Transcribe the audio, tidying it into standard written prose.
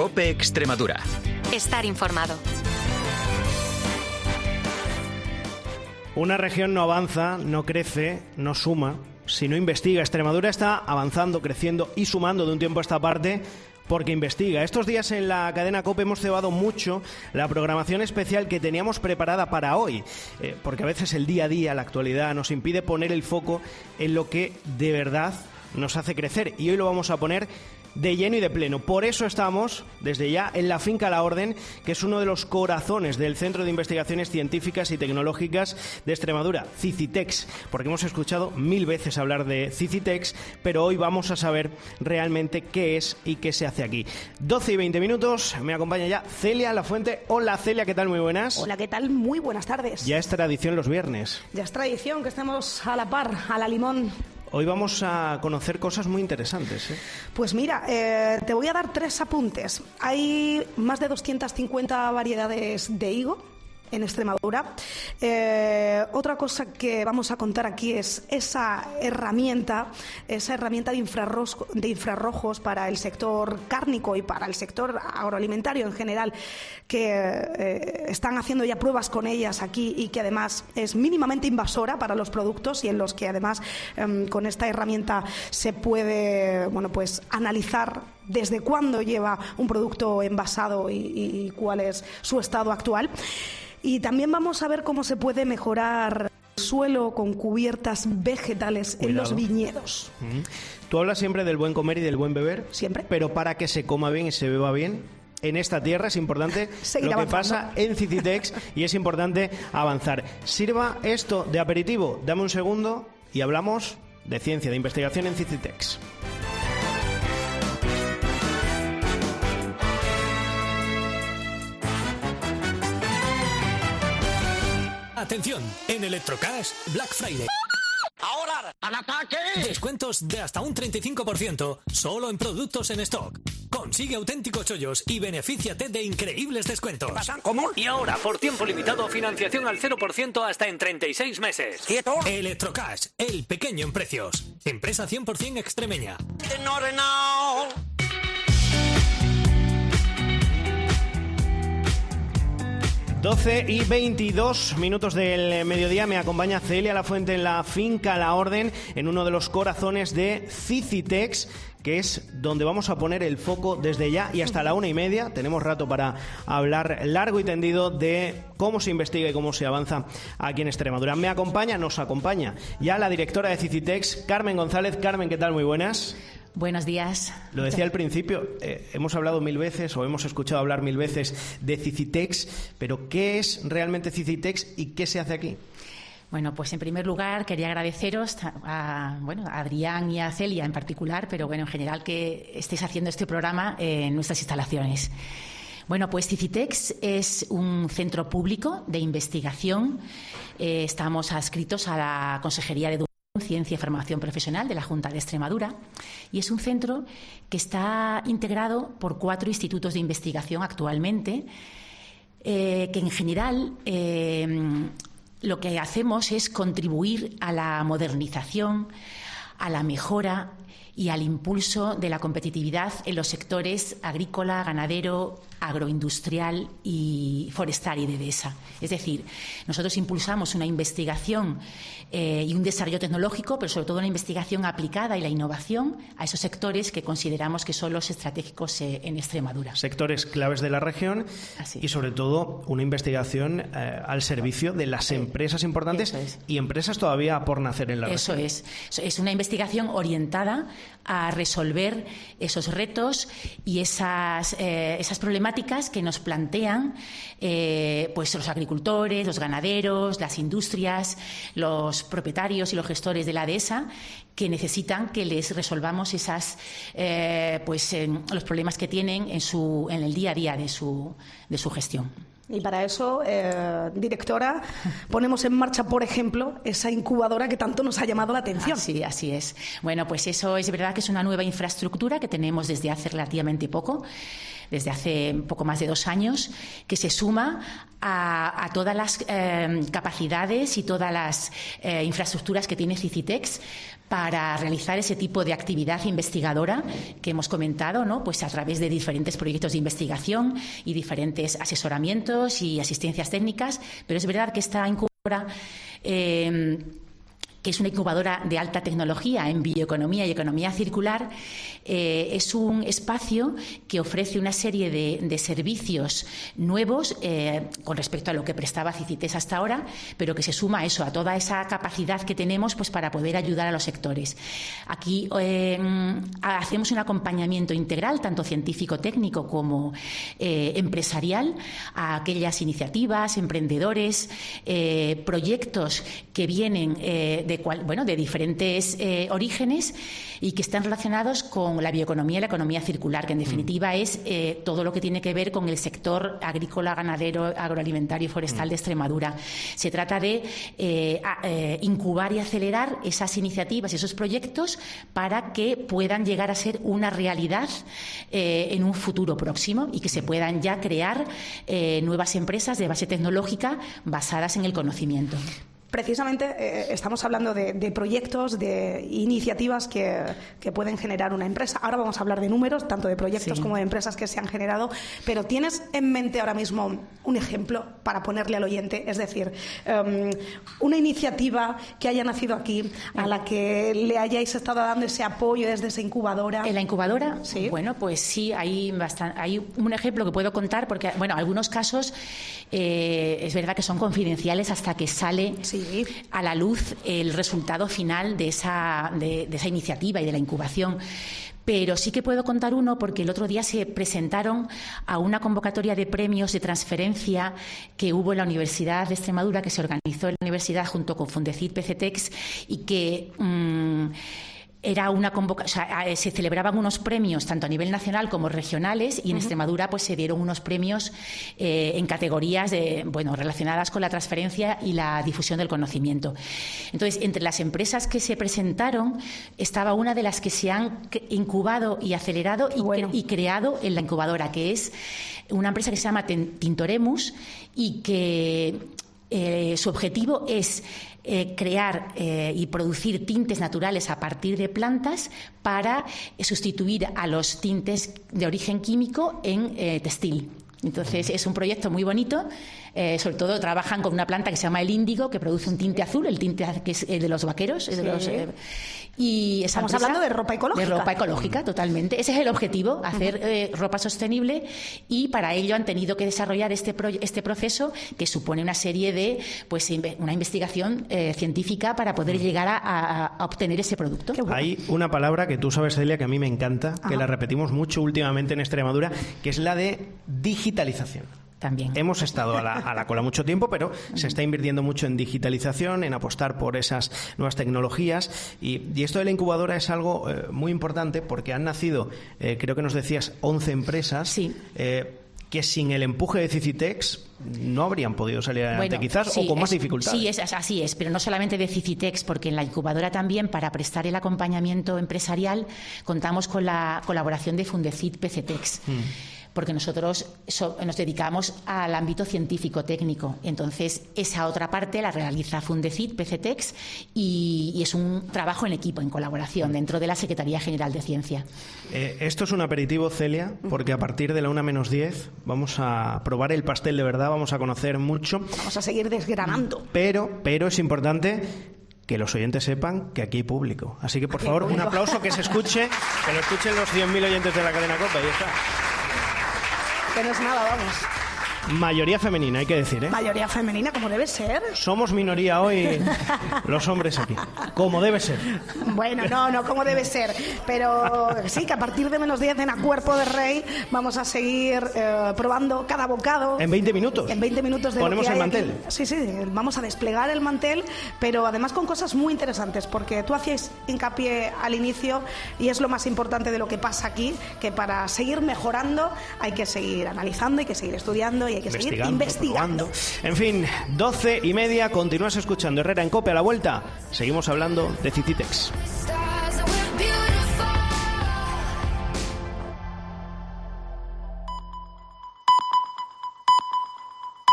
COPE Extremadura. Estar informado. Una región no avanza, no crece, no suma, si no investiga. Extremadura está avanzando, creciendo y sumando de un tiempo a esta parte porque investiga. Estos días en la cadena COPE hemos cebado mucho la programación especial que teníamos preparada para hoy, porque a veces el día a día, la actualidad, nos impide poner el foco en lo que de verdad nos hace crecer, y hoy lo vamos a poner de lleno y de pleno. Por eso estamos desde ya en la finca La Orden, que es uno de los corazones del Centro de Investigaciones Científicas y Tecnológicas de Extremadura, Cicitex, porque hemos escuchado 1000 veces hablar de Cicitex, pero hoy vamos a saber realmente qué es y qué se hace aquí. 12 y 20 minutos, me acompaña ya Celia Lafuente. Hola Celia, ¿qué tal? Muy buenas. Hola, ¿qué tal? Muy buenas tardes. Ya es tradición los viernes. Ya es tradición que estemos a la par, a la limón. Hoy vamos a conocer cosas muy interesantes, ¿eh? Pues mira, te voy a dar 3 apuntes. Hay más de 250 variedades de higo en Extremadura. Otra cosa que vamos a contar aquí es esa herramienta de infrarrojos para el sector cárnico y para el sector agroalimentario en general, que están haciendo ya pruebas con ellas aquí y que además es mínimamente invasora para los productos, y en los que además con esta herramienta se puede analizar desde cuándo lleva un producto envasado y cuál es su estado actual. Y también vamos a ver cómo se puede mejorar el suelo con cubiertas vegetales en los viñedos. Tú hablas siempre del buen comer y del buen beber. Siempre. Pero para que se coma bien y se beba bien, en esta tierra es importante seguir lo que avanzando. pasa en Cicitex, y es importante avanzar. Sirva esto de aperitivo. Dame un segundo y hablamos de ciencia, de investigación en Cicitex. Atención, en Electrocash, Black Friday. ¡Ahora, al ataque! Descuentos de hasta un 35% solo en productos en stock. Consigue auténticos chollos y benefíciate de increíbles descuentos. ¿Cómo? Y ahora, por tiempo limitado, financiación al 0% hasta en 36 meses. ¿Quieto? Electrocash, el pequeño en precios. Empresa 100% extremeña. No. 12 y 22 minutos del mediodía, me acompaña Celia Lafuente en la finca La Orden, en uno de los corazones de Cicitex, que es donde vamos a poner el foco desde ya y hasta la 1:30. Tenemos rato para hablar largo y tendido de cómo se investiga y cómo se avanza aquí en Extremadura. Nos acompaña ya la directora de Cicitex, Carmen González. Carmen, ¿qué tal? Muy buenas. Buenos días. Lo decía al principio, hemos hablado 1000 veces o hemos escuchado hablar 1000 veces de Cicitex, pero ¿qué es realmente Cicitex y qué se hace aquí? Bueno, pues en primer lugar quería agradeceros a Adrián y a Celia en particular, pero bueno, en general, que estéis haciendo este programa en nuestras instalaciones. Bueno, pues Cicitex es un centro público de investigación. Estamos adscritos a la Consejería de Ciencia y Formación Profesional de la Junta de Extremadura, y es un centro que está integrado por 4 institutos de investigación actualmente, que en general lo que hacemos es contribuir a la modernización, a la mejora y al impulso de la competitividad en los sectores agrícola, ganadero, agroindustrial y forestal y de dehesa. Es decir, nosotros impulsamos una investigación y un desarrollo tecnológico, pero sobre todo una investigación aplicada y la innovación a esos sectores que consideramos que son los estratégicos en Extremadura. Sectores claves de la región. Así. Y sobre todo una investigación al servicio de las empresas importantes y empresas todavía por nacer en la región. Eso es una investigación orientada a resolver esos retos y esas problemáticas que nos plantean pues los agricultores, los ganaderos, las industrias, los propietarios y los gestores de la dehesa, que necesitan que les resolvamos los problemas que tienen en el día a día de su gestión. Y para eso, directora, ponemos en marcha, por ejemplo, esa incubadora que tanto nos ha llamado la atención. Sí, así es. Bueno, pues eso es verdad que es una nueva infraestructura que tenemos desde hace relativamente poco, desde hace poco más de 2 años, que se suma a todas las capacidades y todas las infraestructuras que tiene Cicitex para realizar ese tipo de actividad investigadora que hemos comentado, ¿no? Pues a través de diferentes proyectos de investigación y diferentes asesoramientos y asistencias técnicas, pero es verdad que esta incubadora que es una incubadora de alta tecnología en bioeconomía y economía circular, es un espacio que ofrece una serie de servicios nuevos con respecto a lo que prestaba Cicitex hasta ahora, pero que se suma a eso, a toda esa capacidad que tenemos pues para poder ayudar a los sectores. Aquí hacemos un acompañamiento integral, tanto científico-técnico como empresarial, a aquellas iniciativas, emprendedores, proyectos que vienen de diferentes orígenes y que están relacionados con la bioeconomía y la economía circular, que en definitiva es todo lo que tiene que ver con el sector agrícola, ganadero, agroalimentario y forestal de Extremadura. Se trata de incubar y acelerar esas iniciativas y esos proyectos para que puedan llegar a ser una realidad en un futuro próximo y que se puedan ya crear nuevas empresas de base tecnológica basadas en el conocimiento. Precisamente estamos hablando de proyectos, de iniciativas que pueden generar una empresa. Ahora vamos a hablar de números, tanto de proyectos como de empresas que se han generado, pero ¿tienes en mente ahora mismo un ejemplo para ponerle al oyente? Es decir, una iniciativa que haya nacido aquí, a la que le hayáis estado dando ese apoyo desde esa incubadora. ¿En la incubadora? Sí. Bueno, pues sí, hay un ejemplo que puedo contar, porque, bueno, algunos casos es verdad que son confidenciales hasta que sale a la luz el resultado final de esa iniciativa y de la incubación. Pero sí que puedo contar uno porque el otro día se presentaron a una convocatoria de premios de transferencia que hubo en la Universidad de Extremadura, que se organizó en la universidad junto con Fundecit PCTEX y que era una se celebraban unos premios tanto a nivel nacional como regionales y en Extremadura pues se dieron unos premios en categorías relacionadas con la transferencia y la difusión del conocimiento. Entonces, entre las empresas que se presentaron estaba una de las que se han incubado y acelerado y creado en la incubadora, que es una empresa que se llama Tintoremus y que su objetivo es crear y producir tintes naturales a partir de plantas para sustituir a los tintes de origen químico en textil. Entonces, es un proyecto muy bonito. Sobre todo trabajan con una planta que se llama el índigo, que produce un tinte azul, el tinte que es de los vaqueros. Y esa Estamos empresa, hablando de ropa ecológica. De ropa ecológica, totalmente. Ese es el objetivo, hacer ropa sostenible, y para ello han tenido que desarrollar este proceso que supone una serie de, una investigación científica para poder llegar a obtener ese producto. Hay una palabra que tú sabes, Celia, que a mí me encanta, que la repetimos mucho últimamente en Extremadura, que es la de digitalización. También. Hemos estado a la cola mucho tiempo, pero se está invirtiendo mucho en digitalización, en apostar por esas nuevas tecnologías, y esto de la incubadora es algo muy importante porque han nacido, creo que nos decías, 11 empresas que sin el empuje de Cicitex no habrían podido salir adelante, quizás, o con más dificultades. Sí, así es, pero no solamente de Cicitex, porque en la incubadora también, para prestar el acompañamiento empresarial, contamos con la colaboración de Fundecit PCTEX. Porque nosotros nos dedicamos al ámbito científico-técnico. Entonces, esa otra parte la realiza Fundecit, PCTEX, y es un trabajo en equipo, en colaboración, dentro de la Secretaría General de Ciencia. Esto es un aperitivo, Celia, porque a partir de la 1:10 vamos a probar el pastel de verdad, vamos a conocer mucho. Vamos a seguir desgranando. Pero es importante que los oyentes sepan que aquí hay público. Así que, por favor, un aplauso, que se escuche, que lo escuchen los 100.000 oyentes de la cadena COPE. Ahí está. Que no es nada, vamos. Mayoría femenina, hay que decir, ¿eh? Mayoría femenina, como debe ser. Somos minoría hoy los hombres aquí, como debe ser. Bueno, no como debe ser. Pero sí, que a partir de -10 en A Cuerpo de Rey vamos a seguir probando cada bocado. En 20 minutos. En 20 minutos de ponemos lo que el hay mantel. Aquí. Sí, vamos a desplegar el mantel, pero además con cosas muy interesantes, porque tú hacías hincapié al inicio, y es lo más importante de lo que pasa aquí, que para seguir mejorando hay que seguir analizando, hay que seguir estudiando y hay que seguir investigando. En fin, 12:30, continúas escuchando Herrera en COPE. A la vuelta seguimos hablando de Cicitex.